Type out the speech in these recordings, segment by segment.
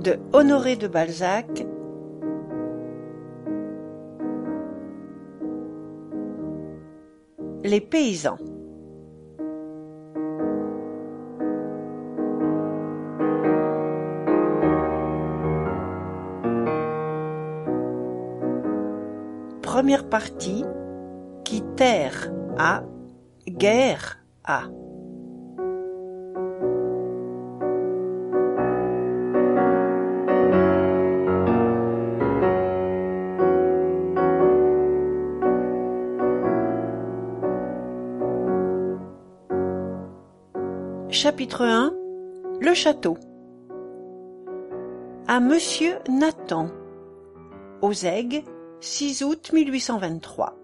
de Honoré de Balzac. Les paysans. Première partie, qui terre a, guerre a. Chapitre 1. Le château. À Monsieur Nathan, aux Aigues, 6 août 1823.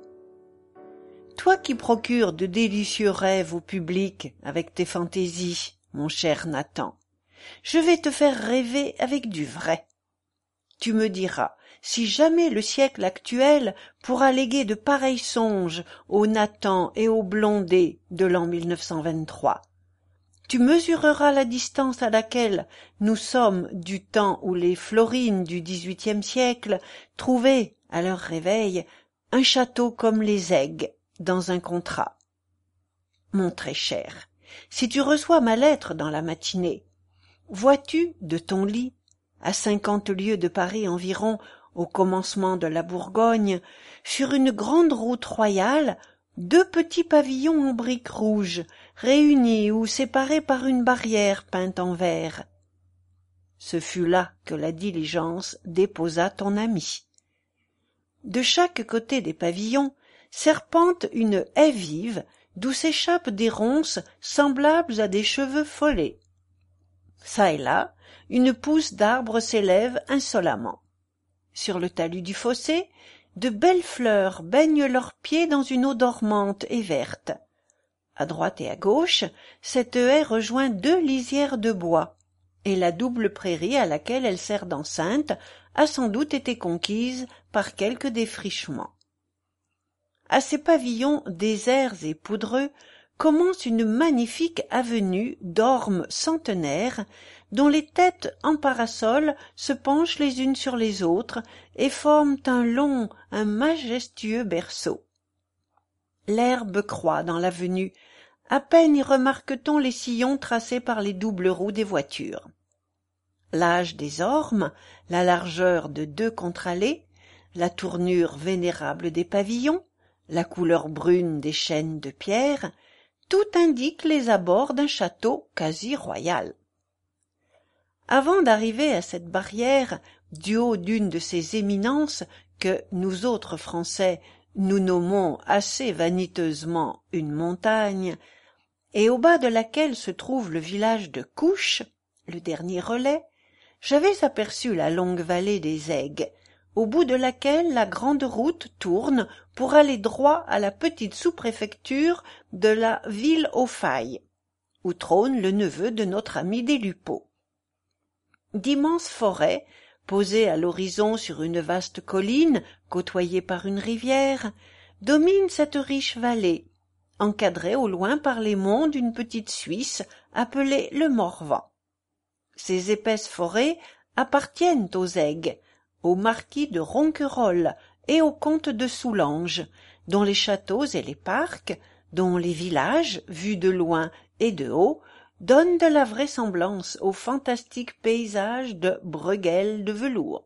Toi qui procures de délicieux rêves au public avec tes fantaisies, mon cher Nathan, je vais te faire rêver avec du vrai. Tu me diras si jamais le siècle actuel pourra léguer de pareils songes aux Nathan et aux Blondet de l'an 1923. Tu mesureras la distance à laquelle nous sommes du temps où les Florines du XVIIIe siècle trouvaient, à leur réveil, un château comme les Aigues dans un contrat. Mon très cher, si tu reçois ma lettre dans la matinée, vois-tu de ton lit, à 50 lieues de Paris environ, au commencement de la Bourgogne, sur une grande route royale, 2 petits pavillons en briques rouges, réunis ou séparés par une barrière peinte en vert. Ce fut là que la diligence déposa ton ami. De chaque côté des pavillons serpente une haie vive d'où s'échappent des ronces semblables à des cheveux follets. Ça et là, une pousse d'arbre s'élève insolemment. Sur le talus du fossé, de belles fleurs baignent leurs pieds dans une eau dormante et verte. À droite et à gauche, cette haie rejoint 2 lisières de bois, et la double prairie à laquelle elle sert d'enceinte a sans doute été conquise par quelque défrichement. À ces pavillons déserts et poudreux commence une magnifique avenue d'ormes centenaires dont les têtes en parasol se penchent les unes sur les autres et forment un majestueux berceau. L'herbe croît dans l'avenue, à peine y remarque-t-on les sillons tracés par les doubles roues des voitures. L'âge des ormes, la largeur de 2 contre-allées, la tournure vénérable des pavillons, la couleur brune des chaînes de pierre, tout indique les abords d'un château quasi royal. Avant d'arriver à cette barrière, du haut d'une de ces éminences que nous autres Français nous nommons assez vaniteusement une montagne, et au bas de laquelle se trouve le village de Couches, le dernier relais, j'avais aperçu la longue vallée des Aigues, au bout de laquelle la grande route tourne pour aller droit à la petite sous-préfecture de la Ville-aux-Failles, où trône le neveu de notre ami des Lupeaulx. D'immenses forêts, posées à l'horizon sur une vaste colline côtoyée par une rivière, dominent cette riche vallée, encadrée au loin par les monts d'une petite Suisse appelée le Morvan. Ces épaisses forêts appartiennent aux Aigues, au marquis de Ronquerolles et au comte de Soulanges, dont les châteaux et les parcs, dont les villages, vus de loin et de haut, donnent de la vraisemblance aux fantastiques paysages de Bruegel de velours.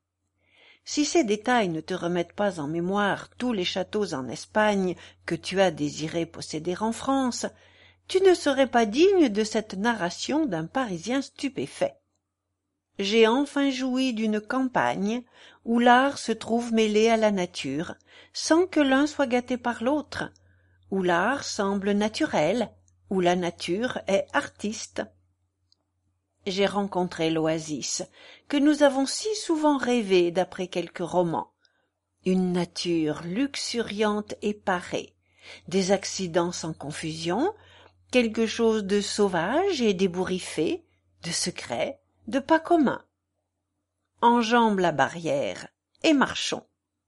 Si ces détails ne te remettent pas en mémoire tous les châteaux en Espagne que tu as désiré posséder en France, tu ne serais pas digne de cette narration d'un Parisien stupéfait. J'ai enfin joui d'une campagne où l'art se trouve mêlé à la nature, sans que l'un soit gâté par l'autre, où l'art semble naturel, où la nature est artiste. J'ai rencontré l'oasis que nous avons si souvent rêvé d'après quelques romans, une nature luxuriante et parée, des accidents sans confusion, quelque chose de sauvage et d'ébouriffé, de secret, de pas commun. Enjambe la barrière et marchons.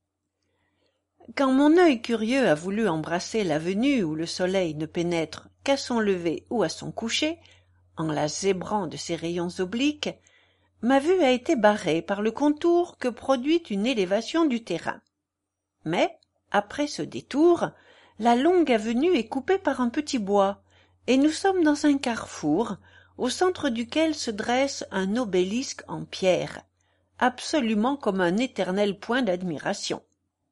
Quand mon œil curieux a voulu embrasser l'avenue où le soleil ne pénètre qu'à son lever ou à son coucher, en la zébrant de ses rayons obliques, Ma vue a été barrée par le contour que produit une élévation du terrain. Mais, après ce détour, la longue avenue est coupée par un petit bois, et nous sommes dans un carrefour, au centre duquel se dresse un obélisque en pierre, absolument comme un éternel point d'admiration.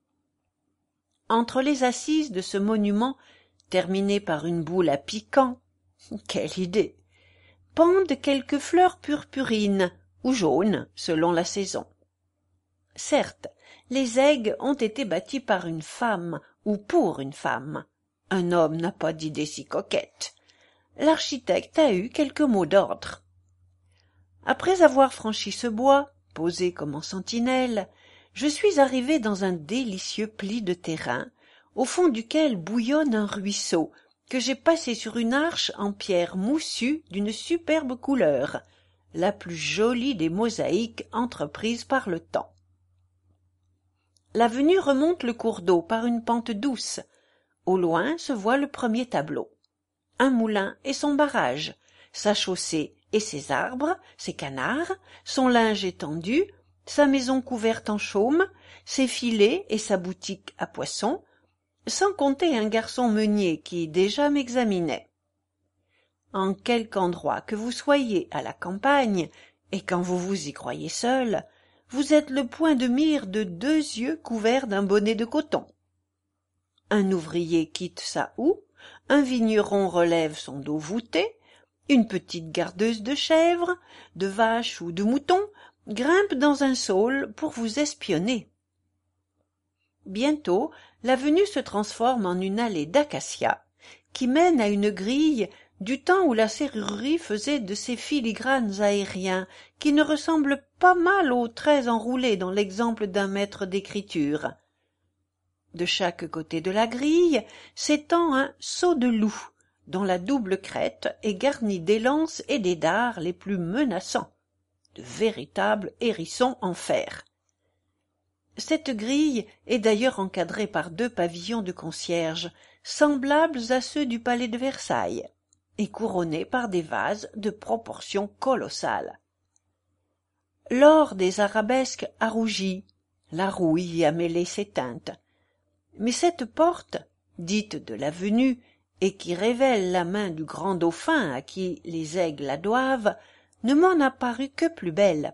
Entre les assises de ce monument, terminé par une boule à piquant, quelle idée! Pendent quelques fleurs purpurines ou jaunes, selon la saison. Certes, les aigues ont été bâtis par une femme ou pour une femme. Un homme n'a pas d'idée si coquette. L'architecte a eu quelques mots d'ordre. Après avoir franchi ce bois, posé comme en sentinelle, je suis arrivé dans un délicieux pli de terrain, au fond duquel bouillonne un ruisseau, que j'ai passé sur une arche en pierre moussue d'une superbe couleur, la plus jolie des mosaïques entreprises par le temps. L'avenue remonte le cours d'eau par une pente douce. Au loin se voit le premier tableau. Un moulin et son barrage, sa chaussée et ses arbres, ses canards, son linge étendu, sa maison couverte en chaume, ses filets et sa boutique à poissons, sans compter un garçon meunier qui déjà m'examinait. En quelque endroit que vous soyez à la campagne, et quand vous vous y croyez seul, vous êtes le point de mire de 2 yeux couverts d'un bonnet de coton. Un ouvrier quitte sa houe, un vigneron relève son dos voûté, une petite gardeuse de chèvres, de vaches ou de moutons grimpe dans un saule pour vous espionner. Bientôt, l'avenue se transforme en une allée d'acacias qui mène à une grille du temps où la serrurerie faisait de ces filigranes aériens qui ne ressemblent pas mal aux traits enroulés dans l'exemple d'un maître d'écriture. De chaque côté de la grille s'étend un sceau de loup, dont la double crête est garnie d'élances et des dards les plus menaçants, de véritables hérissons en fer. Cette grille est d'ailleurs encadrée par 2 pavillons de concierge, semblables à ceux du palais de Versailles, et couronnés par des vases de proportions colossales. L'or des arabesques a rougi, la rouille y a mêlé ses teintes. Mais cette porte, dite de l'avenue, et qui révèle la main du grand dauphin à qui les aigles la doivent, ne m'en a paru que plus belle.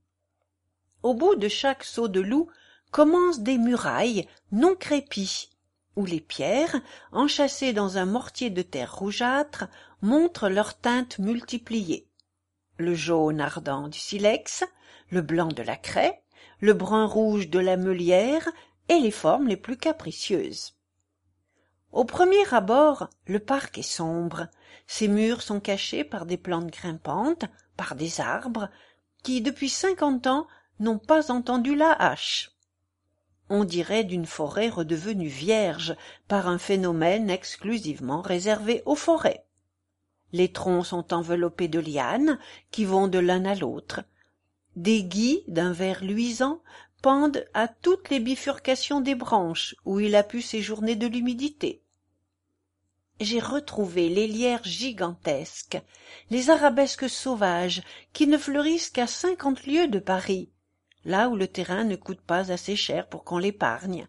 Au bout de chaque saut de loup commencent des murailles non crépies, où les pierres, enchâssées dans un mortier de terre rougeâtre, montrent leurs teintes multipliées. Le jaune ardent du silex, le blanc de la craie, le brun rouge de la meulière et les formes les plus capricieuses. Au premier abord, le parc est sombre. Ses murs sont cachés par des plantes grimpantes, par des arbres, qui, depuis 50 ans, n'ont pas entendu la hache. On dirait d'une forêt redevenue vierge par un phénomène exclusivement réservé aux forêts. Les troncs sont enveloppés de lianes qui vont de l'un à l'autre. Des gui d'un vert luisant pendent à toutes les bifurcations des branches où il a pu séjourner de l'humidité. J'ai retrouvé les lierres gigantesques, les arabesques sauvages qui ne fleurissent qu'à 50 lieues de Paris, là où le terrain ne coûte pas assez cher pour qu'on l'épargne.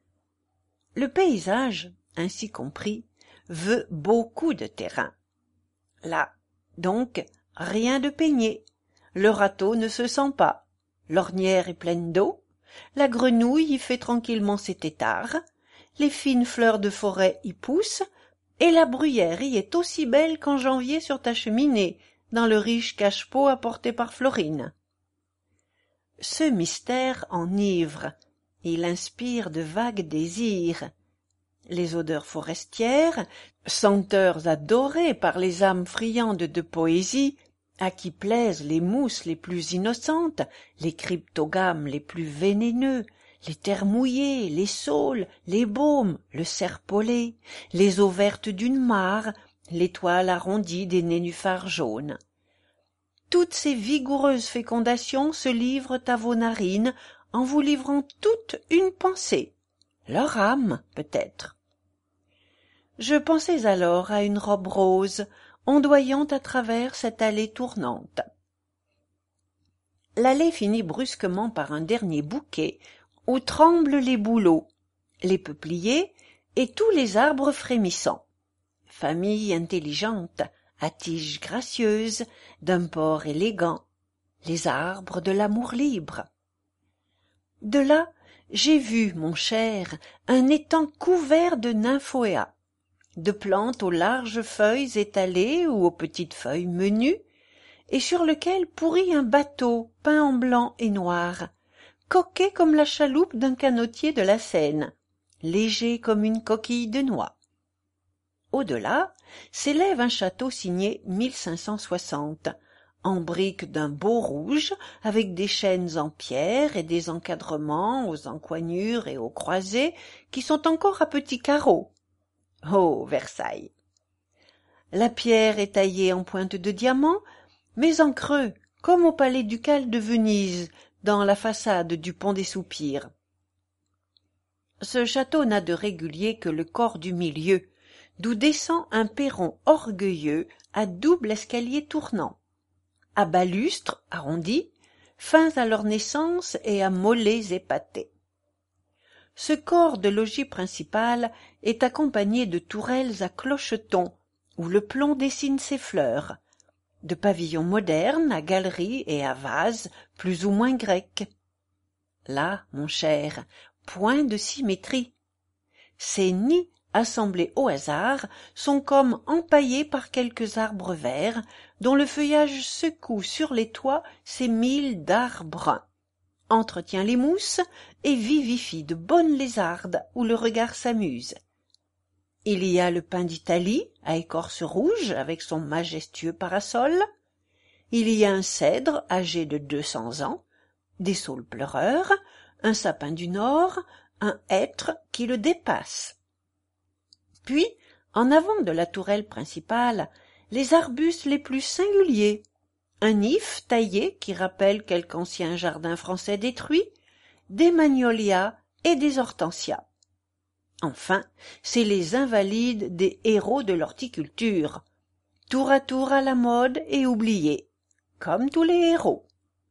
Le paysage, ainsi compris, veut beaucoup de terrain. Là, donc, rien de peigné, le râteau ne se sent pas, l'ornière est pleine d'eau, la grenouille y fait tranquillement ses têtards, les fines fleurs de forêt y poussent, et la bruyère y est aussi belle qu'en janvier sur ta cheminée, dans le riche cache-pot apporté par Florine. Ce mystère enivre, il inspire de vagues désirs. Les odeurs forestières, senteurs adorées par les âmes friandes de poésie, à qui plaisent les mousses les plus innocentes, les cryptogames les plus vénéneux, les terres mouillées, les saules, les baumes, le serpolet, les eaux vertes d'une mare, l'étoile arrondie des nénuphars jaunes. Toutes ces vigoureuses fécondations se livrent à vos narines en vous livrant toute une pensée, leur âme peut-être. Je pensais alors à une robe rose ondoyant à travers cette allée tournante. l'allée finit brusquement par un dernier bouquet où tremblent les bouleaux, les peupliers et tous les arbres frémissants. Famille intelligente, à tiges gracieuses, d'un port élégant, les arbres de l'amour libre. De là, j'ai vu, mon cher, un étang couvert de nymphoéas, de plantes aux larges feuilles étalées ou aux petites feuilles menues, et sur lequel pourrit un bateau peint en blanc et noir, coquet comme la chaloupe d'un canotier de la Seine, léger comme une coquille de noix. Au-delà s'élève un château signé 1560, en briques d'un beau rouge, avec des chaînes en pierre et des encadrements aux encoignures et aux croisées qui sont encore à petits carreaux. Oh, Versailles! La pierre est taillée en pointe de diamant, mais en creux, comme au palais ducal de Venise, dans la façade du pont des Soupirs. Ce château n'a de régulier que le corps du milieu, d'où descend un perron orgueilleux à double escalier tournant, à balustres arrondis, fins à leur naissance et à mollets épatés. Ce corps de logis principal est accompagné de tourelles à clochetons, où le plomb dessine ses fleurs, de pavillons modernes à galeries et à vases plus ou moins grecs. Là, mon cher, point de symétrie. Ces nids, assemblés au hasard, sont comme empaillés par quelques arbres verts, dont le feuillage secoue sur les toits ses 1000 dards bruns, entretient les mousses et vivifie de bonnes lézardes où le regard s'amuse. Il y a le pin d'Italie à écorce rouge avec son majestueux parasol. Il y a un cèdre âgé de 200 ans, des saules pleureurs, un sapin du Nord, un hêtre qui le dépasse. Puis, en avant de la tourelle principale, les arbustes les plus singuliers, un if taillé qui rappelle quelque ancien jardin français détruit, des magnolias et des hortensias. Enfin, c'est les invalides des héros de l'horticulture, tour à la mode et oubliés, comme tous les héros.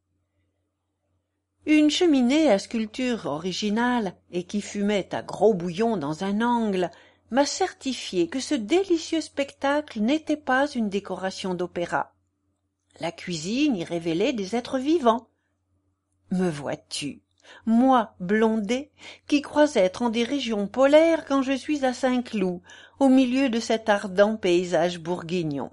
Une cheminée à sculpture originale et qui fumait à gros bouillon dans un angle m'a certifié que ce délicieux spectacle n'était pas une décoration d'opéra. La cuisine y révélait des êtres vivants. Me vois-tu, moi, Blondet, qui crois être en des régions polaires quand je suis à Saint-Cloud, au milieu de cet ardent paysage bourguignon.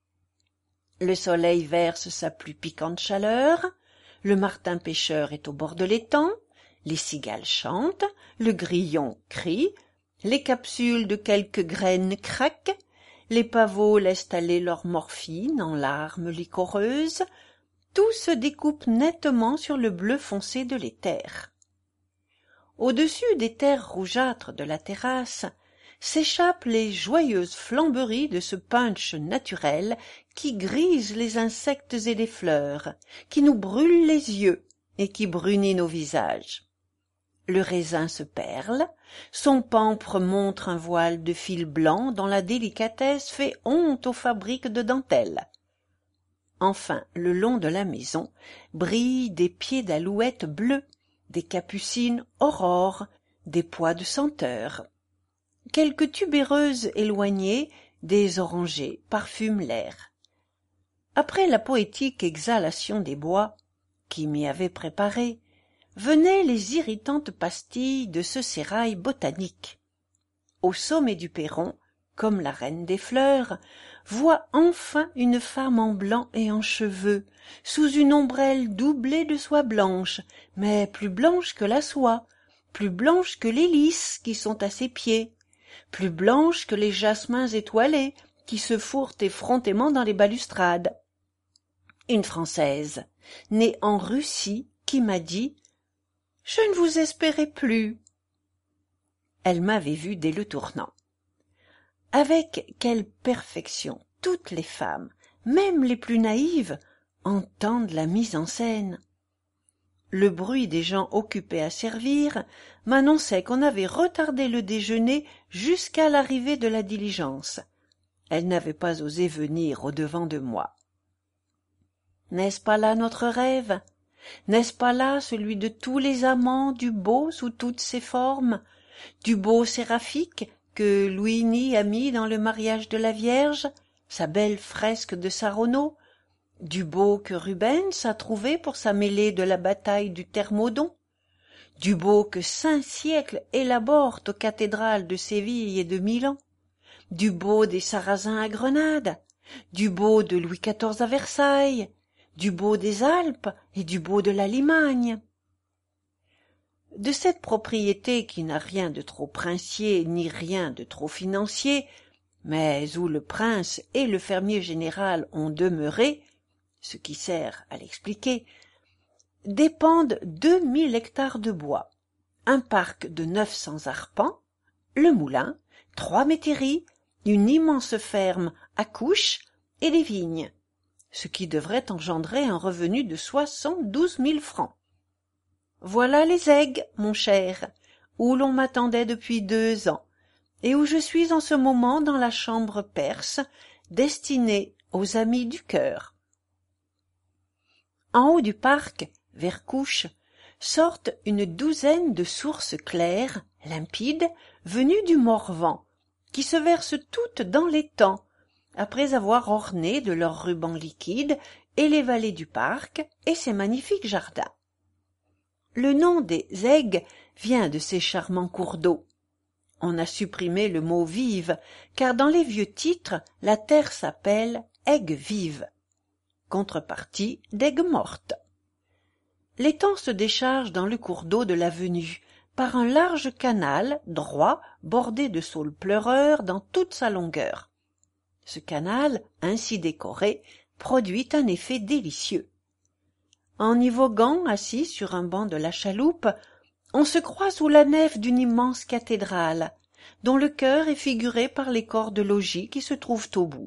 Le soleil verse sa plus piquante chaleur, le martin pêcheur est au bord de l'étang, les cigales chantent, le grillon crie, les capsules de quelques graines craquent, les pavots laissent aller leur morphine en larmes liquoreuses, tout se découpe nettement sur le bleu foncé de l'éther. Au-dessus des terres rougeâtres de la terrasse s'échappent les joyeuses flamberies de ce punch naturel qui grise les insectes et les fleurs, qui nous brûle les yeux et qui brunit nos visages. Le raisin se perle, son pampre montre un voile de fil blanc dont la délicatesse fait honte aux fabriques de dentelles. Enfin, le long de la maison brillent des pieds d'alouettes bleues, des capucines aurores, des pois de senteur. Quelques tubéreuses éloignées, des orangers, parfument l'air. Après la poétique exhalation des bois, qui m'y avait préparé, venaient les irritantes pastilles de ce sérail botanique. Au sommet du perron, comme la reine des fleurs, voit enfin une femme en blanc et en cheveux, sous une ombrelle doublée de soie blanche, mais plus blanche que la soie, plus blanche que les lys qui sont à ses pieds, plus blanche que les jasmins étoilés qui se fourrent effrontément dans les balustrades. Une Française, née en Russie, qui m'a dit « Je ne vous espérais plus ». Elle m'avait vu dès le tournant. Avec quelle perfection toutes les femmes, même les plus naïves, entendent la mise en scène. Le bruit des gens occupés à servir m'annonçait qu'on avait retardé le déjeuner jusqu'à l'arrivée de la diligence. Elle n'avait pas osé venir au-devant de moi. N'est-ce pas là notre rêve? N'est-ce pas là celui de tous les amants du beau sous toutes ses formes, du beau séraphique que Luini a mis dans le mariage de la Vierge, sa belle fresque de Saronno, du beau que Rubens a trouvé pour sa mêlée de la bataille du Thermodon, du beau que 5 siècles élaborent aux cathédrales de Séville et de Milan, du beau des Sarrasins à Grenade, du beau de Louis XIV à Versailles, du beau des Alpes et du beau de la Limagne. De cette propriété qui n'a rien de trop princier ni rien de trop financier, mais où le prince et le fermier général ont demeuré, ce qui sert à l'expliquer, dépendent 2000 hectares de bois, un parc de 900 arpents, le moulin, 3 métairies, une immense ferme à couches et des vignes, ce qui devrait engendrer un revenu de 72 000 francs. Voilà les aigues, mon cher, où l'on m'attendait depuis 2 ans, et où je suis en ce moment dans la chambre perse, destinée aux amis du cœur. En haut du parc, vers couches, sortent une douzaine de sources claires, limpides, venues du Morvan, qui se versent toutes dans l'étang, après avoir orné de leurs rubans liquides et les vallées du parc et ses magnifiques jardins. Le nom des aigues vient de ces charmants cours d'eau. On a supprimé le mot vive, car dans les vieux titres, la terre s'appelle aigues vives, contrepartie d'aigues mortes. L'étang se décharge dans le cours d'eau de l'avenue, par un large canal droit bordé de saules pleureurs dans toute sa longueur. Ce canal, ainsi décoré, produit un effet délicieux. En y voguant assis sur un banc de la chaloupe, on se croit sous la nef d'une immense cathédrale, dont le chœur est figuré par les corps de logis qui se trouvent au bout.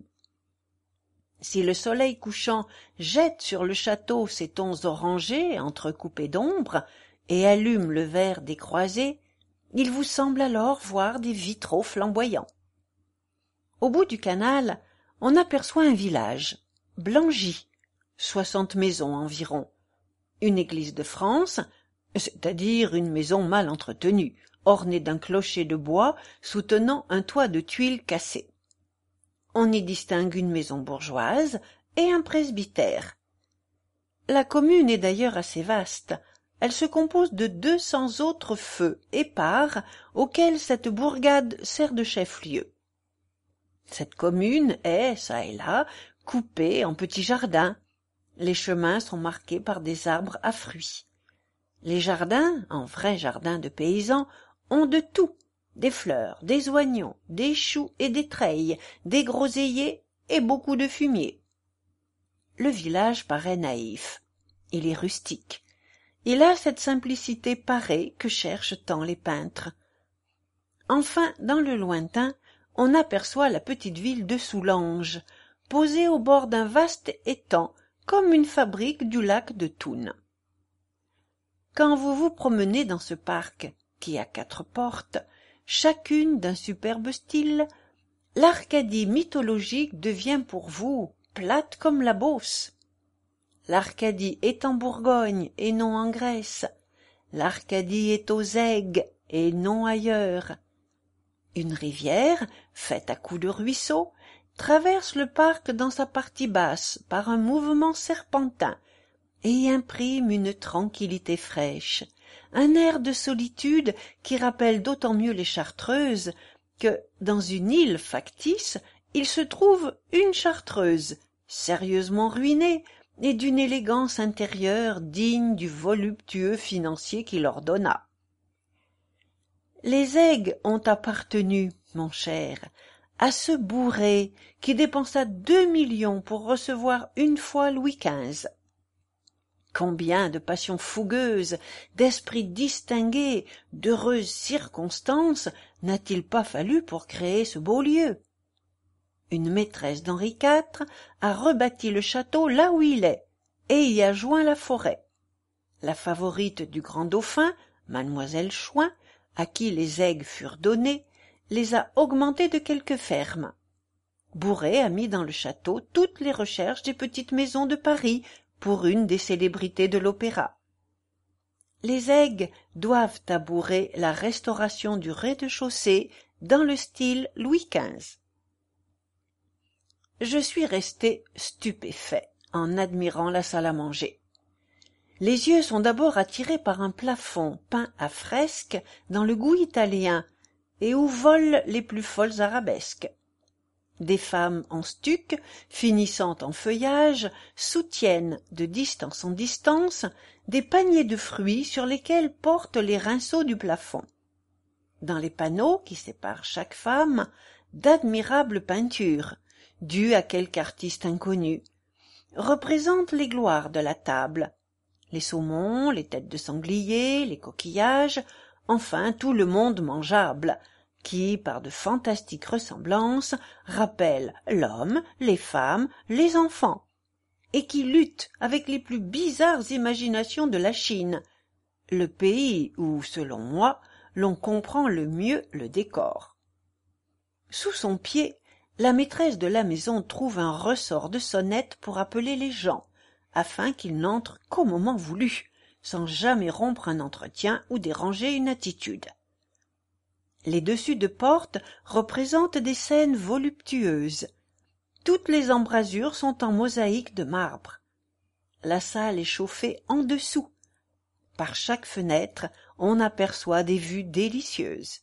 Si le soleil couchant jette sur le château ses tons orangés entrecoupés d'ombre et allume le verre des croisées, il vous semble alors voir des vitraux flamboyants. Au bout du canal, on aperçoit un village, Blangy, 60 maisons environ, une église de France, c'est-à-dire une maison mal entretenue, ornée d'un clocher de bois soutenant un toit de tuiles cassées. On y distingue une maison bourgeoise et un presbytère. La commune est d'ailleurs assez vaste. Elle se compose de 200 autres feux épars auxquels cette bourgade sert de chef-lieu. Cette commune est, çà et là, coupée en petits jardins. Les chemins sont marqués par des arbres à fruits. Les jardins, en vrais jardins de paysans, ont de tout, des fleurs, des oignons, des choux et des treilles, des groseilliers et beaucoup de fumier. Le village paraît naïf. Il est rustique. Il a cette simplicité parée que cherchent tant les peintres. Enfin, dans le lointain, on aperçoit la petite ville de Soulanges, posée au bord d'un vaste étang, comme une fabrique du lac de Thun. Quand vous vous promenez dans ce parc, qui a 4 portes, chacune d'un superbe style, l'Arcadie mythologique devient pour vous plate comme la Beauce. L'Arcadie est en Bourgogne et non en Grèce. L'Arcadie est aux aigues et non ailleurs. Une rivière, faite à coups de ruisseau, traverse le parc dans sa partie basse par un mouvement serpentin et y imprime une tranquillité fraîche, un air de solitude qui rappelle d'autant mieux les Chartreuses que, dans une île factice, il se trouve une Chartreuse, sérieusement ruinée et d'une élégance intérieure digne du voluptueux financier qui l'ordonna. Les aigues ont appartenu, mon cher, à ce bourré qui dépensa 2 millions pour recevoir une fois Louis XV. Combien de passions fougueuses, d'esprits distingués, d'heureuses circonstances n'a-t-il pas fallu pour créer ce beau lieu? Une maîtresse d'Henri IV a rebâti le château là où il est, et y a joint la forêt. La favorite du grand dauphin, mademoiselle Chouin, à qui les aigues furent données, les a augmentés de quelques fermes. Bourret a mis dans le château toutes les recherches des petites maisons de Paris, pour une des célébrités de l'opéra. Les aigues doivent abourer la restauration du rez-de-chaussée dans le style Louis XV. Je suis resté stupéfait en admirant la salle à manger. Les yeux sont d'abord attirés par un plafond peint à fresque dans le goût italien et où volent les plus folles arabesques. Des femmes en stuc, finissant en feuillage, soutiennent, de distance en distance, des paniers de fruits sur lesquels portent les rinceaux du plafond. Dans les panneaux qui séparent chaque femme, d'admirables peintures, dues à quelque artiste inconnu, représentent les gloires de la table, les saumons, les têtes de sanglier, les coquillages, enfin tout le monde mangeable, qui, par de fantastiques ressemblances, rappelle l'homme, les femmes, les enfants, et qui lutte avec les plus bizarres imaginations de la Chine, le pays où, selon moi, l'on comprend le mieux le décor. Sous son pied, la maîtresse de la maison trouve un ressort de sonnette pour appeler les gens, afin qu'ils n'entrent qu'au moment voulu, sans jamais rompre un entretien ou déranger une attitude. Les dessus de porte représentent des scènes voluptueuses. Toutes les embrasures sont en mosaïque de marbre. La salle est chauffée en dessous. Par chaque fenêtre, on aperçoit des vues délicieuses.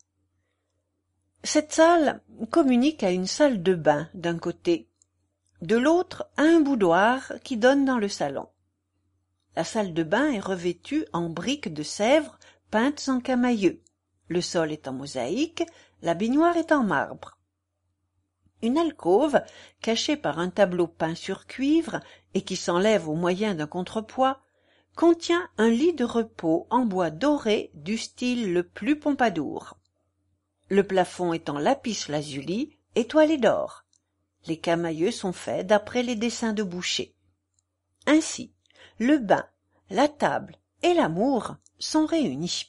Cette salle communique à une salle de bain d'un côté, de l'autre à un boudoir qui donne dans le salon. La salle de bain est revêtue en briques de Sèvres peintes en camaïeu. Le sol est en mosaïque, la baignoire est en marbre. Une alcôve, cachée par un tableau peint sur cuivre et qui s'enlève au moyen d'un contrepoids, contient un lit de repos en bois doré du style le plus Pompadour. Le plafond est en lapis-lazuli étoilé d'or. Les camaïeux sont faits d'après les dessins de Boucher. Ainsi, le bain, la table et l'amour sont réunis.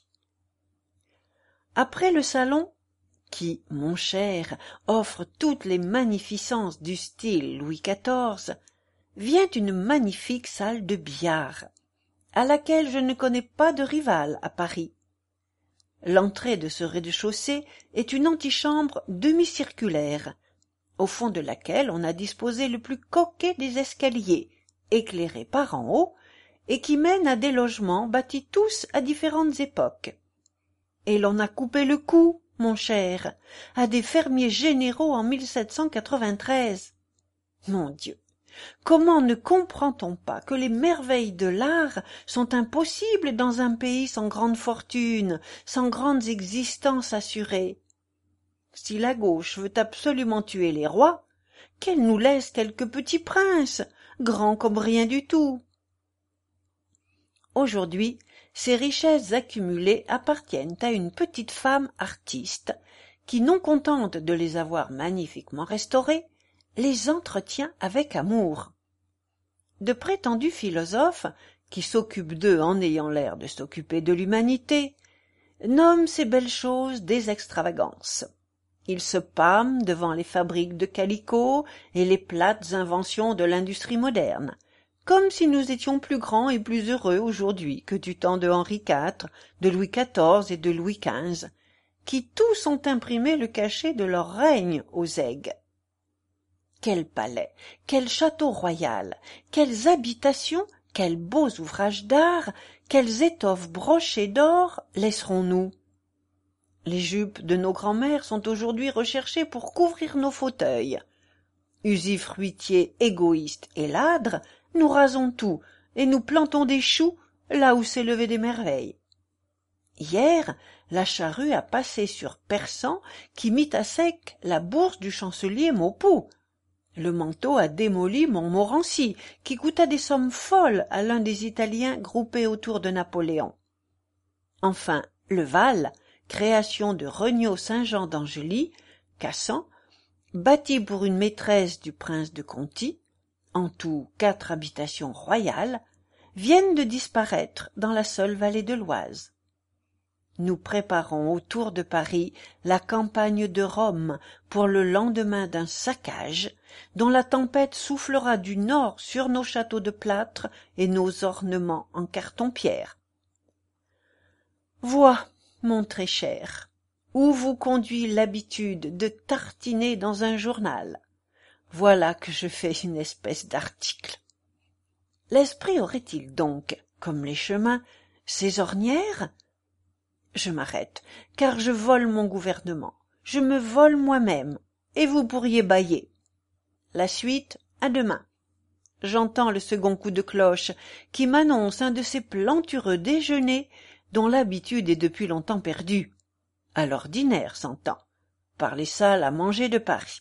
Après le salon, qui, mon cher, offre toutes les magnificences du style Louis XIV, vient une magnifique salle de billard, à laquelle je ne connais pas de rivale à Paris. L'entrée de ce rez-de-chaussée est une antichambre demi-circulaire, au fond de laquelle on a disposé le plus coquet des escaliers, éclairés par en haut, et qui mènent à des logements bâtis tous à différentes époques. Et l'on a coupé le cou, mon cher, à des fermiers généraux en 1793. Mon Dieu, comment ne comprend-on pas que les merveilles de l'art sont impossibles dans un pays sans grande fortune, sans grandes existences assurées? Si la gauche veut absolument tuer les rois, qu'elle nous laisse quelques petits princes, grands comme rien du tout. Aujourd'hui, ces richesses accumulées appartiennent à une petite femme artiste qui, non contente de les avoir magnifiquement restaurées, les entretient avec amour. De prétendus philosophes, qui s'occupent d'eux en ayant l'air de s'occuper de l'humanité, nomment ces belles choses des extravagances. Ils se pâment devant les fabriques de calicot et les plates inventions de l'industrie moderne, comme si nous étions plus grands et plus heureux aujourd'hui que du temps de Henri IV, de Louis XIV et de Louis XV, qui tous ont imprimé le cachet de leur règne aux aigues. Quels palais, quel château royal, quelles habitations, quels beaux ouvrages d'art, quelles étoffes brochées d'or laisserons-nous? Les jupes de nos grands-mères sont aujourd'hui recherchées pour couvrir nos fauteuils. Usifruitiers, égoïstes et ladres, nous rasons tout et nous plantons des choux là où s'élevaient des merveilles. Hier, la charrue a passé sur Persan qui mit à sec la bourse du chancelier Maupeou. Le manteau a démoli Montmorency qui coûta des sommes folles à l'un des Italiens groupés autour de Napoléon. Enfin, le Val, création de Regnault Saint-Jean d'Angely, Cassan, bâti pour une maîtresse du prince de Conti, en tout 4 habitations royales, viennent de disparaître dans la seule vallée de l'Oise. nous préparons autour de Paris la campagne de Rome pour le lendemain d'un saccage dont la tempête soufflera du nord sur nos châteaux de plâtre et nos ornements en carton-pierre. Vois, mon très cher, où vous conduit l'habitude de tartiner dans un journal. Voilà que je fais une espèce d'article. L'esprit aurait-il donc, comme les chemins, ses ornières? Je m'arrête, car je vole mon gouvernement, je me vole moi-même, et vous pourriez bâiller. La suite, à demain. J'entends le second coup de cloche, qui m'annonce un de ces plantureux déjeuners dont l'habitude est depuis longtemps perdue, à l'ordinaire s'entend, par les salles à manger de Paris.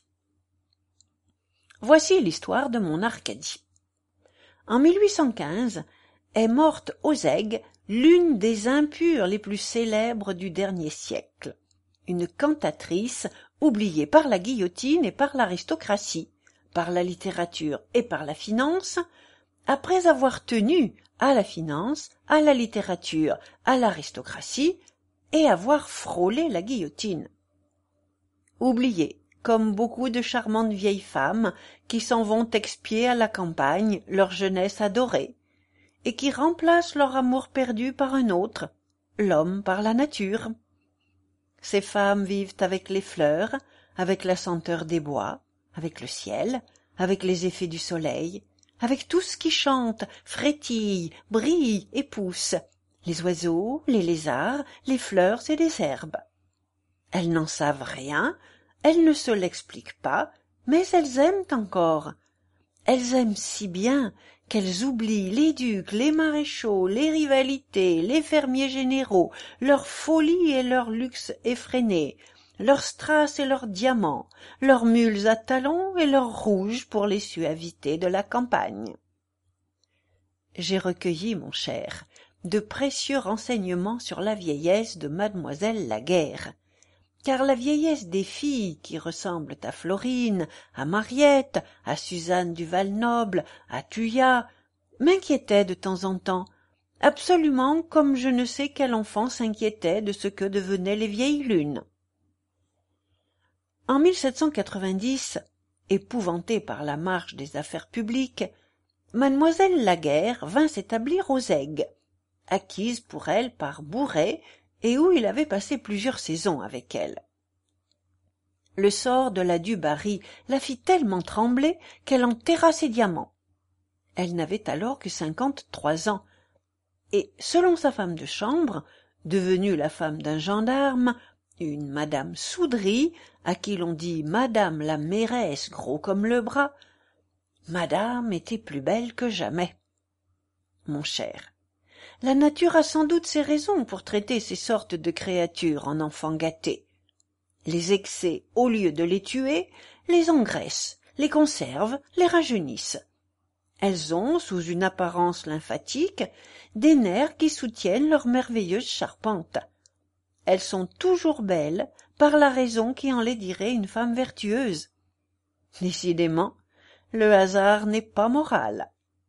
Voici l'histoire de mon Arcadie. En 1815 est morte aux Aigues l'une des impures les plus célèbres du dernier siècle, une cantatrice oubliée par la guillotine et par l'aristocratie, par la littérature et par la finance, après avoir tenu à la finance, à la littérature, à l'aristocratie, et avoir frôlé la guillotine. Oubliée, comme beaucoup de charmantes vieilles femmes qui s'en vont expier à la campagne leur jeunesse adorée, et qui remplacent leur amour perdu par un autre, l'homme par la nature. Ces femmes vivent avec les fleurs, avec la senteur des bois, avec le ciel, avec les effets du soleil, avec tout ce qui chante, frétille, brille et pousse, les oiseaux, les lézards, les fleurs et les herbes. Elles n'en savent rien, elles ne se l'expliquent pas, mais elles aiment encore. Elles aiment si bien qu'elles oublient les ducs, les maréchaux, les rivalités, les fermiers généraux, leur folie et leur luxe effréné, leurs strass et leurs diamants, leurs mules à talons et leurs rouges pour les suavités de la campagne. J'ai recueilli, mon cher, de précieux renseignements sur la vieillesse de mademoiselle Laguerre, car la vieillesse des filles qui ressemblent à Florine, à Mariette, à Suzanne du Val-Noble, à Thuya, m'inquiétait de temps en temps, absolument comme je ne sais quel enfant s'inquiétait de ce que devenaient les vieilles lunes. En 1790, épouvantée par la marche des affaires publiques, mademoiselle Laguerre vint s'établir aux Aigues, acquise pour elle par Bouret, et où il avait passé plusieurs saisons avec elle. Le sort de la du Barry la fit tellement trembler qu'elle enterra ses diamants. Elle n'avait alors que 53 ans, et selon sa femme de chambre, devenue la femme d'un gendarme, une madame Soudry, à qui l'on dit madame la mairesse gros comme le bras, madame était plus belle que jamais. Mon cher, la nature a sans doute ses raisons pour traiter ces sortes de créatures en enfants gâtés. Les excès, au lieu de les tuer, les engraissent, les conservent, les rajeunissent. Elles ont, sous une apparence lymphatique, des nerfs qui soutiennent leur merveilleuse charpente. Elles sont toujours belles par la raison qui en les dirait une femme vertueuse. Décidément, le hasard n'est pas moral.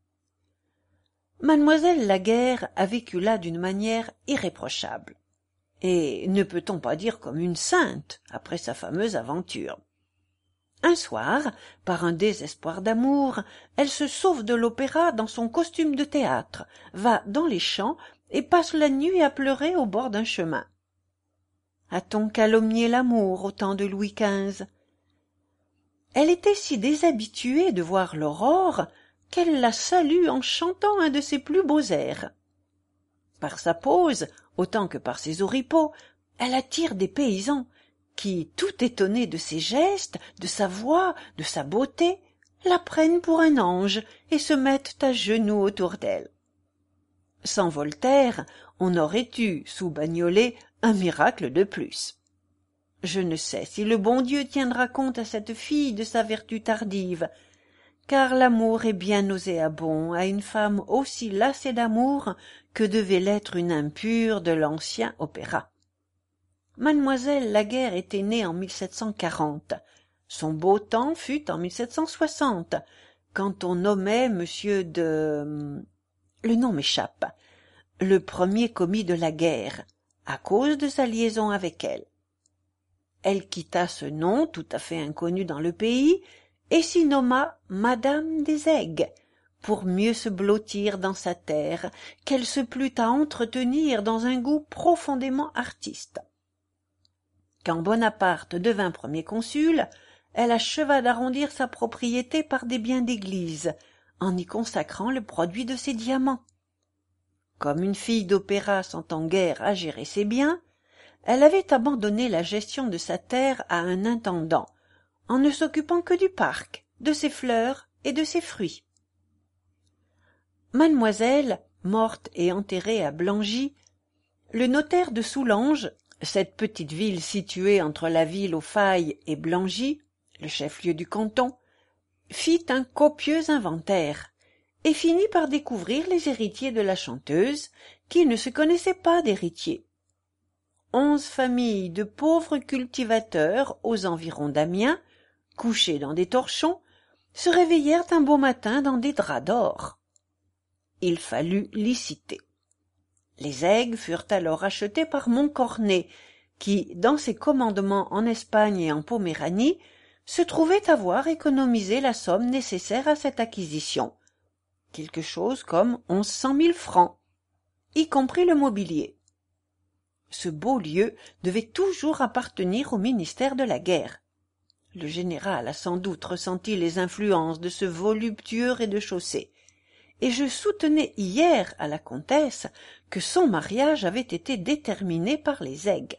Mademoiselle Laguerre a vécu là d'une manière irréprochable, et ne peut-on pas dire comme une sainte après sa fameuse aventure. Un soir, par un désespoir d'amour, elle se sauve de l'opéra dans son costume de théâtre, va dans les champs et passe la nuit à pleurer au bord d'un chemin. A-t-on calomnié l'amour au temps de Louis XV? Elle était si déshabituée de voir l'aurore qu'elle la salue en chantant un de ses plus beaux airs. Par sa pose, autant que par ses oripeaux, elle attire des paysans qui, tout étonnés de ses gestes, de sa voix, de sa beauté, la prennent pour un ange et se mettent à genoux autour d'elle. Sans Voltaire, on aurait eu, sous Bagnolet, un miracle de plus. Je ne sais si le bon Dieu tiendra compte à cette fille de sa vertu tardive, car l'amour est bien nauséabond à une femme aussi lassée d'amour que devait l'être une impure de l'ancien opéra. Mademoiselle Laguerre était née en 1740. Son beau temps fut en 1760, quand on nommait monsieur de... Le nom m'échappe. Le premier commis de la guerre, à cause de sa liaison avec elle. Elle quitta ce nom tout à fait inconnu dans le pays et s'y nomma Madame des Aigues, pour mieux se blottir dans sa terre, qu'elle se plut à entretenir dans un goût profondément artiste. Quand Bonaparte devint premier consul, elle acheva d'arrondir sa propriété par des biens d'église, en y consacrant le produit de ses diamants. Comme une fille d'opéra s'entend guère à gérer ses biens, elle avait abandonné la gestion de sa terre à un intendant, en ne s'occupant que du parc, de ses fleurs et de ses fruits. Mademoiselle, morte et enterrée à Blangy, le notaire de Soulanges, cette petite ville située entre la ville aux Failles et Blangy, le chef-lieu du canton, fit un copieux inventaire et finit par découvrir les héritiers de la chanteuse, qui ne se connaissaient pas d'héritiers. 11 familles de pauvres cultivateurs aux environs d'Amiens, couchés dans des torchons, se réveillèrent un beau matin dans des draps d'or. Il fallut liciter. Les aigues furent alors achetées par Montcornet, qui, dans ses commandements en Espagne et en Poméranie, se trouvait avoir économisé la somme nécessaire à cette acquisition, quelque chose comme 1100 000 francs, y compris le mobilier. Ce beau lieu devait toujours appartenir au ministère de la Guerre. Le général a sans doute ressenti les influences de ce voluptueux rez-de-chaussée, et je soutenais hier à la comtesse que son mariage avait été déterminé par les aigues.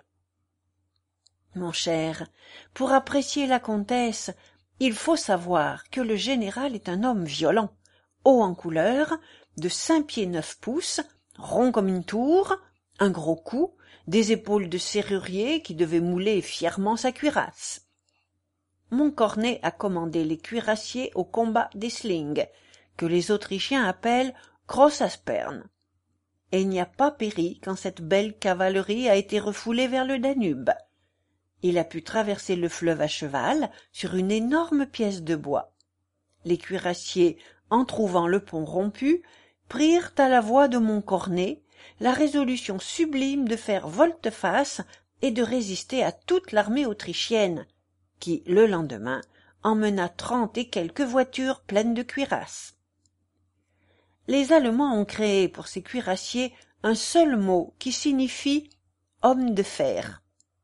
Mon cher, pour apprécier la comtesse, il faut savoir que le général est un homme violent, haut en couleur, de 5 pieds 9 pouces, rond comme une tour, un gros cou, des épaules de serrurier qui devaient mouler fièrement sa cuirasse. Montcornet a commandé les cuirassiers au combat d'Essling, que les Autrichiens appellent Grossaspern, et il n'y a pas péri quand cette belle cavalerie a été refoulée vers le Danube. Il a pu traverser le fleuve à cheval sur une énorme pièce de bois. Les cuirassiers, en trouvant le pont rompu, prirent à la voix de Montcornet la résolution sublime de faire volte-face et de résister à toute l'armée autrichienne, qui, le lendemain, emmena 30 et quelques voitures pleines de cuirasses. Les Allemands ont créé pour ces cuirassiers un seul mot qui signifie « homme de fer ».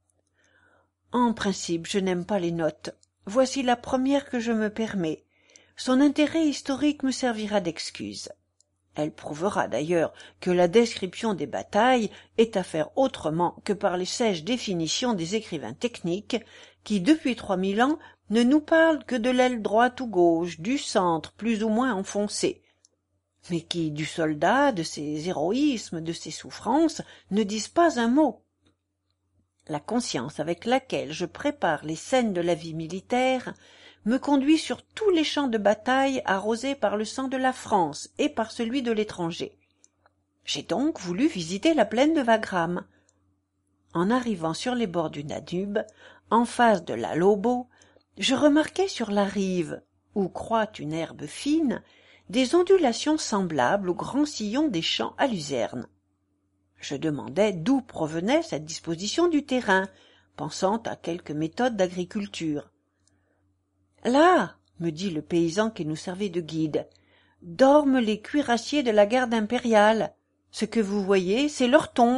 En principe, je n'aime pas les notes. Voici la première que je me permets. Son intérêt historique me servira d'excuse. Elle prouvera d'ailleurs que la description des batailles est à faire autrement que par les sèches définitions des écrivains techniques qui, depuis 3000 ans, ne nous parlent que de l'aile droite ou gauche, du centre plus ou moins enfoncé, mais qui, du soldat, de ses héroïsmes, de ses souffrances, ne disent pas un mot. La conscience avec laquelle je prépare les scènes de la vie militaire me conduit sur tous les champs de bataille arrosés par le sang de la France et par celui de l'étranger. J'ai donc voulu visiter la plaine de Wagram. En arrivant sur les bords du Danube, en face de la Lobo, je remarquai sur la rive, où croît une herbe fine, des ondulations semblables aux grands sillons des champs à luzerne. Je demandai d'où provenait cette disposition du terrain, pensant à quelque méthode d'agriculture. « Là, me dit le paysan qui nous servait de guide, dorment les cuirassiers de la garde impériale. Ce que vous voyez, c'est leur tombe. »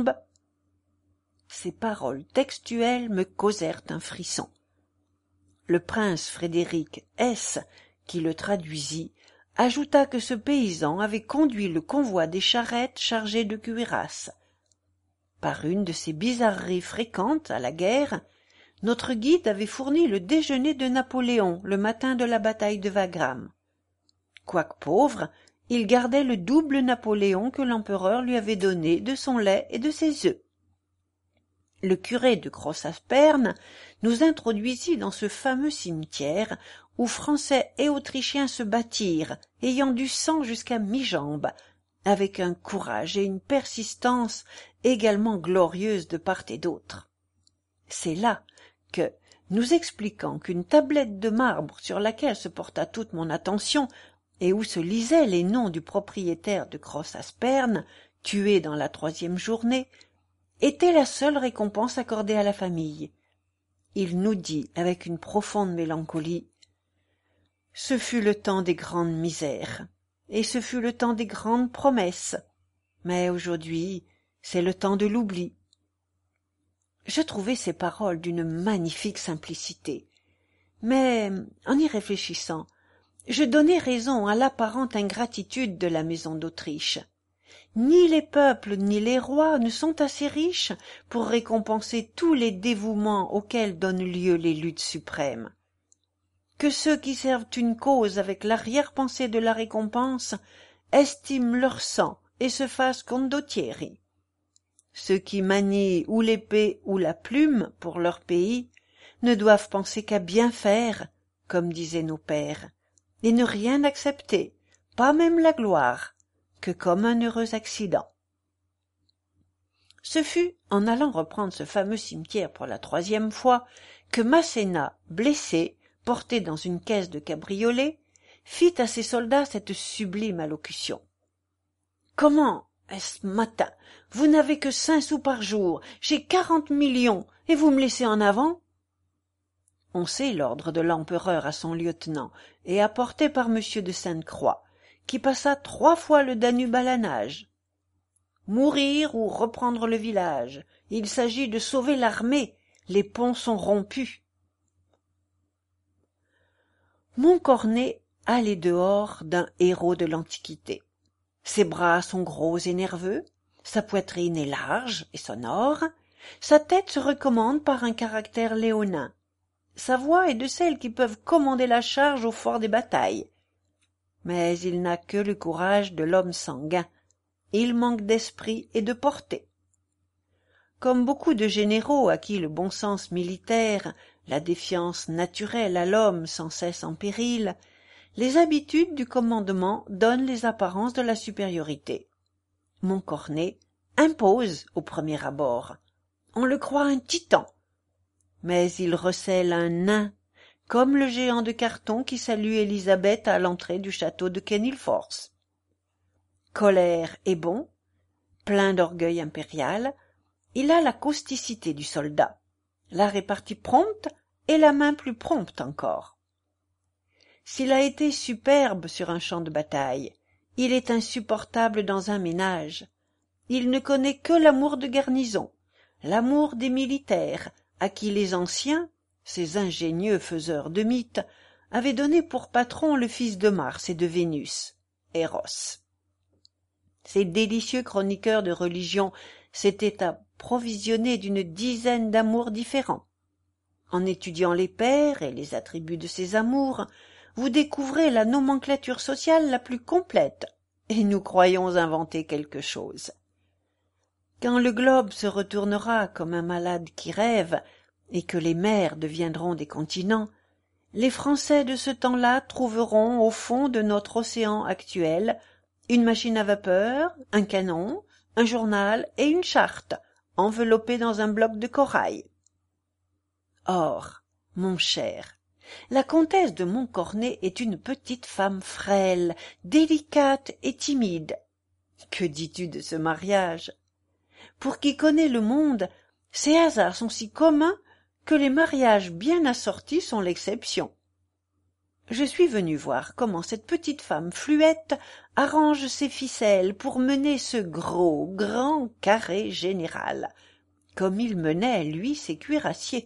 Ces paroles textuelles me causèrent un frisson. Le prince Frédéric S., qui le traduisit, ajouta que ce paysan avait conduit le convoi des charrettes chargées de cuirasses. Par une de ces bizarreries fréquentes à la guerre, notre guide avait fourni le déjeuner de Napoléon le matin de la bataille de Wagram. Quoique pauvre, il gardait le double Napoléon que l'empereur lui avait donné de son lait et de ses œufs. Le curé de Grossaspern nous introduisit dans ce fameux cimetière où Français et Autrichiens se battirent, ayant du sang jusqu'à mi-jambe, avec un courage et une persistance également glorieuses de part et d'autre. C'est là que, nous expliquant qu'une tablette de marbre sur laquelle se porta toute mon attention et où se lisaient les noms du propriétaire de Grossaspern, tué dans la 3e journée, était la seule récompense accordée à la famille. Il nous dit avec une profonde mélancolie: « Ce fut le temps des grandes misères, et ce fut le temps des grandes promesses, mais aujourd'hui c'est le temps de l'oubli. » Je trouvais ces paroles d'une magnifique simplicité, mais, en y réfléchissant, je donnais raison à l'apparente ingratitude de la maison d'Autriche. Ni les peuples ni les rois ne sont assez riches pour récompenser tous les dévouements auxquels donnent lieu les luttes suprêmes. Que ceux qui servent une cause avec l'arrière-pensée de la récompense estiment leur sang et se fassent condottieri. Ceux qui manient ou l'épée ou la plume pour leur pays ne doivent penser qu'à bien faire, comme disaient nos pères, et ne rien accepter, pas même la gloire, que comme un heureux accident. Ce fut en allant reprendre ce fameux cimetière pour la 3e fois que Masséna, blessé, porté dans une caisse de cabriolet, fit à ses soldats cette sublime allocution. « Comment, est-ce matin, vous n'avez que 5 sous par jour, j'ai 40 millions, et vous me laissez en avant ?» On sait l'ordre de l'empereur à son lieutenant, et apporté par M. de Sainte-Croix, qui passa 3 fois le Danube à la nage. Mourir ou reprendre le village, il s'agit de sauver l'armée, les ponts sont rompus. Montcornet allait dehors d'un héros de l'Antiquité. Ses bras sont gros et nerveux, sa poitrine est large et sonore, sa tête se recommande par un caractère léonin. Sa voix est de celles qui peuvent commander la charge au fort des batailles. Mais il n'a que le courage de l'homme sanguin. Il manque d'esprit et de portée. Comme beaucoup de généraux à qui le bon sens militaire, la défiance naturelle à l'homme sans cesse en péril, les habitudes du commandement donnent les apparences de la supériorité. Montcornet impose au premier abord. On le croit un titan. Mais il recèle un nain, comme le géant de carton qui salue Élisabeth à l'entrée du château de Kenilforce. Colère et bon, plein d'orgueil impérial, il a la causticité du soldat, la répartie prompte et la main plus prompte encore. S'il a été superbe sur un champ de bataille, il est insupportable dans un ménage. Il ne connaît que l'amour de garnison, l'amour des militaires, à qui les anciens, ces ingénieux faiseurs de mythes, avaient donné pour patron le fils de Mars et de Vénus, Eros. Ces délicieux chroniqueurs de religion s'étaient approvisionnés d'une dizaine d'amours différents. En étudiant les pères et les attributs de ces amours, vous découvrez la nomenclature sociale la plus complète, et nous croyons inventer quelque chose. Quand le globe se retournera comme un malade qui rêve, et que les mers deviendront des continents, les Français de ce temps-là trouveront au fond de notre océan actuel une machine à vapeur, un canon, un journal et une charte, enveloppés dans un bloc de corail. Or, mon cher, la comtesse de Montcornet est une petite femme frêle, délicate et timide. Que dis-tu de ce mariage? Pour qui connaît le monde, ces hasards sont si communs que les mariages bien assortis sont l'exception. Je suis venu voir comment cette petite femme fluette arrange ses ficelles pour mener ce grand carré général, comme il menait, lui, ses cuirassiers.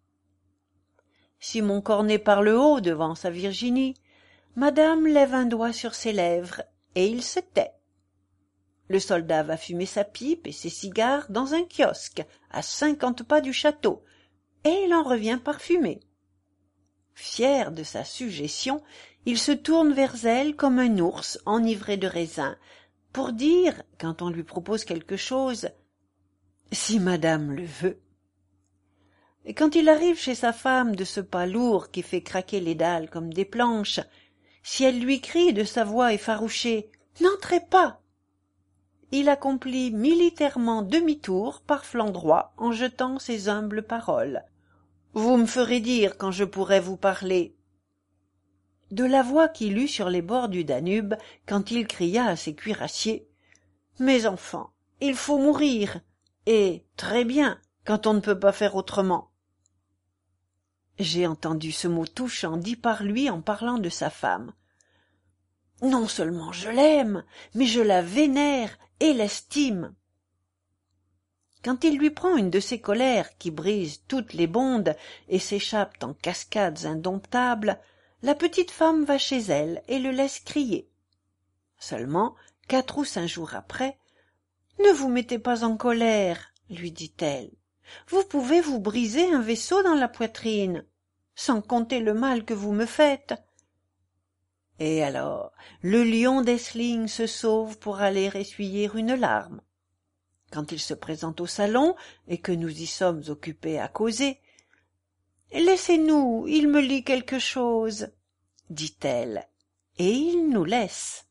Si Montcornet parle haut devant sa Virginie, madame lève un doigt sur ses lèvres, et il se tait. Le soldat va fumer sa pipe et ses cigares dans un kiosque, à 50 pas du château, et il en revient parfumé. Fier de sa suggestion, il se tourne vers elle comme un ours enivré de raisin, pour dire, quand on lui propose quelque chose, « Si madame le veut ». Et quand il arrive chez sa femme de ce pas lourd qui fait craquer les dalles comme des planches, si elle lui crie de sa voix effarouchée « N'entrez pas !» il accomplit militairement demi-tour par flanc droit en jetant ces humbles paroles. « Vous me ferez dire quand je pourrai vous parler. » De la voix qu'il eut sur les bords du Danube quand il cria à ses cuirassiers « Mes enfants, il faut mourir, Et très bien, quand on ne peut pas faire autrement. J'ai entendu ce mot touchant dit par lui en parlant de sa femme. Non seulement je l'aime, mais je la vénère et l'estime. Quand il lui prend une de ces colères qui brisent toutes les bondes et s'échappent en cascades indomptables, la petite femme va chez elle et le laisse crier. Seulement, 4 ou 5 jours après, « Ne vous mettez pas en colère, lui dit-elle. Vous pouvez vous briser un vaisseau dans la poitrine, sans compter le mal que vous me faites. » Et alors, le lion d'Essling se sauve pour aller essuyer une larme. Quand il se présente au salon et que nous y sommes occupés à causer, « Laissez-nous, il me lit quelque chose, » dit-elle, et il nous laisse.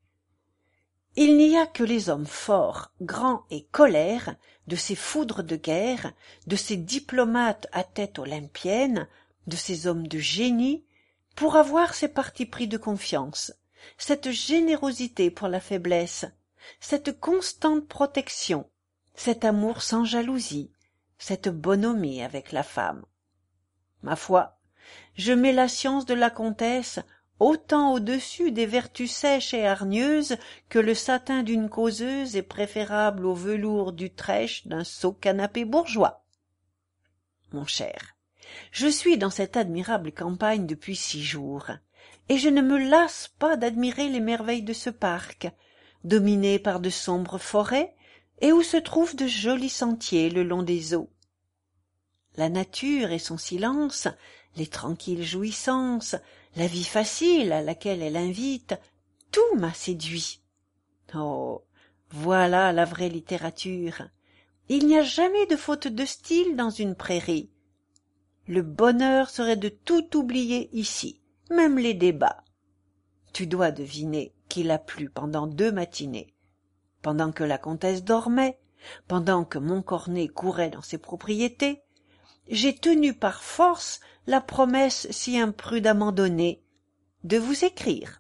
Il n'y a que les hommes forts, grands et colères, de ces foudres de guerre, de ces diplomates à tête olympienne, de ces hommes de génie, pour avoir ces partis pris de confiance, cette générosité pour la faiblesse, cette constante protection, cet amour sans jalousie, cette bonhomie avec la femme. Ma foi, je mets la science de la comtesse autant au-dessus des vertus sèches et hargneuses que le satin d'une causeuse est préférable au velours d'Utrecht d'un sot canapé bourgeois. Mon cher, je suis dans cette admirable campagne depuis 6 jours, et je ne me lasse pas d'admirer les merveilles de ce parc, dominé par de sombres forêts, et où se trouvent de jolis sentiers le long des eaux. La nature et son silence, les tranquilles jouissances, la vie facile à laquelle elle invite, tout m'a séduit. Oh, voilà la vraie littérature. Il n'y a jamais de faute de style dans une prairie. Le bonheur serait de tout oublier ici, même les débats. Tu dois deviner qu'il a plu pendant 2 matinées, pendant que la comtesse dormait, pendant que Montcornet courait dans ses propriétés. J'ai tenu par force la promesse si imprudemment donnée de vous écrire.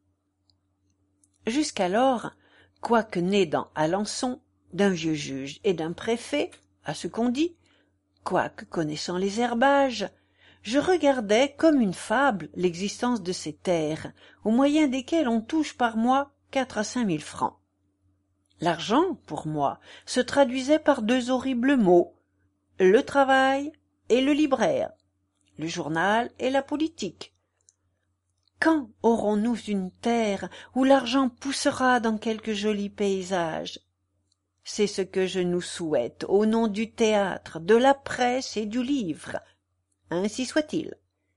Jusqu'alors, quoique né dans Alençon, d'un vieux juge et d'un préfet, à ce qu'on dit, quoique connaissant les herbages, je regardais comme une fable l'existence de ces terres, au moyen desquelles on touche par mois 4 à 5 000 francs. L'argent, pour moi, se traduisait par 2 horribles mots, le travail et le libraire, le journal et la politique. Quand aurons-nous une terre où l'argent poussera dans quelque joli paysage? C'est ce que je nous souhaite au nom du théâtre, de la presse et du livre. Ainsi soit-il.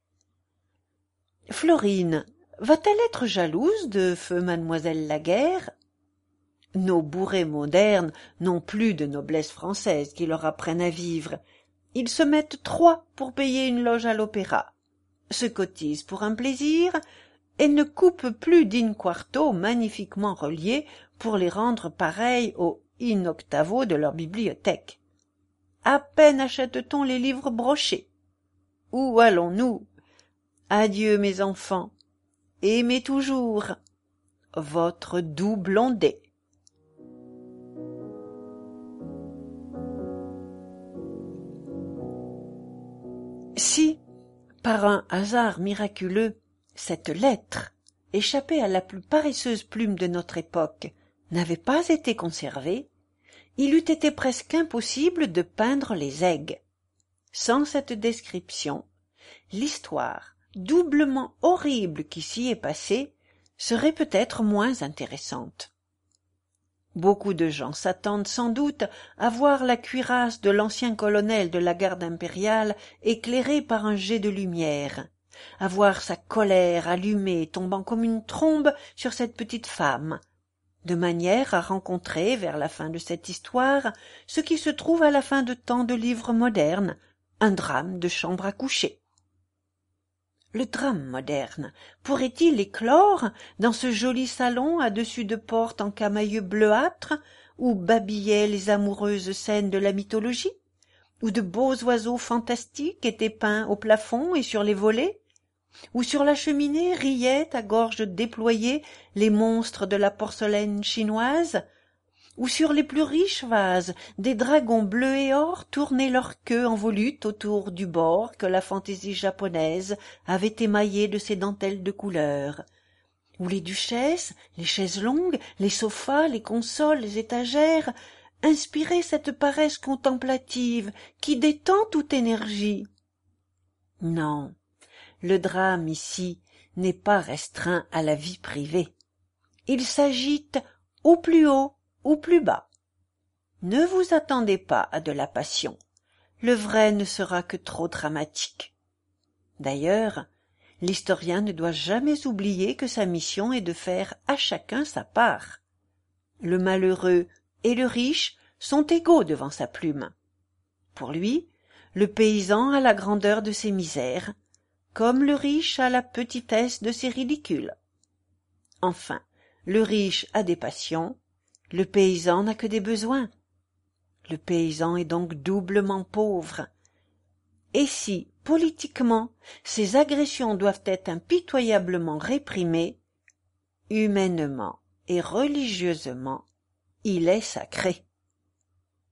Florine, va-t-elle être jalouse de feu mademoiselle Laguerre? Nos bourrés modernes n'ont plus de noblesse française qui leur apprenne à vivre. Ils se mettent 3 pour payer une loge à l'opéra, se cotisent pour un plaisir, et ne coupent plus d'in-quarto magnifiquement reliés pour les rendre pareils aux in-octavo de leur bibliothèque. À peine achète-t-on les livres brochés. Où allons-nous? Adieu, mes enfants. Aimez toujours. Votre doux Blondet. Si, par un hasard miraculeux, cette lettre, échappée à la plus paresseuse plume de notre époque, n'avait pas été conservée, il eût été presque impossible de peindre les aigues. Sans cette description, l'histoire doublement horrible qui s'y est passée serait peut-être moins intéressante. Beaucoup de gens s'attendent sans doute à voir la cuirasse de l'ancien colonel de la garde impériale éclairée par un jet de lumière, à voir sa colère allumée tombant comme une trombe sur cette petite femme, de manière à rencontrer vers la fin de cette histoire ce qui se trouve à la fin de tant de livres modernes, un drame de chambre à coucher. Le drame moderne pourrait-il éclore dans ce joli salon à dessus de porte en camailleux bleuâtre où babillaient les amoureuses scènes de la mythologie, où de beaux oiseaux fantastiques étaient peints au plafond et sur les volets, où sur la cheminée riaient à gorge déployée les monstres de la porcelaine chinoise, où sur les plus riches vases des dragons bleus et or tournaient leur queue en volute autour du bord que la fantaisie japonaise avait émaillé de ses dentelles de couleur, où les duchesses, les chaises longues, les sofas, les consoles, les étagères inspiraient cette paresse contemplative qui détend toute énergie. Non, le drame ici n'est pas restreint à la vie privée. Il s'agite ou plus haut ou plus bas. Ne vous attendez pas à de la passion. Le vrai ne sera que trop dramatique. D'ailleurs, l'historien ne doit jamais oublier que sa mission est de faire à chacun sa part. Le malheureux et le riche sont égaux devant sa plume. Pour lui, le paysan a la grandeur de ses misères, comme le riche a la petitesse de ses ridicules. Enfin, le riche a des passions, le paysan n'a que des besoins. Le paysan est donc doublement pauvre. Et si, politiquement, ces agressions doivent être impitoyablement réprimées, humainement et religieusement, il est sacré.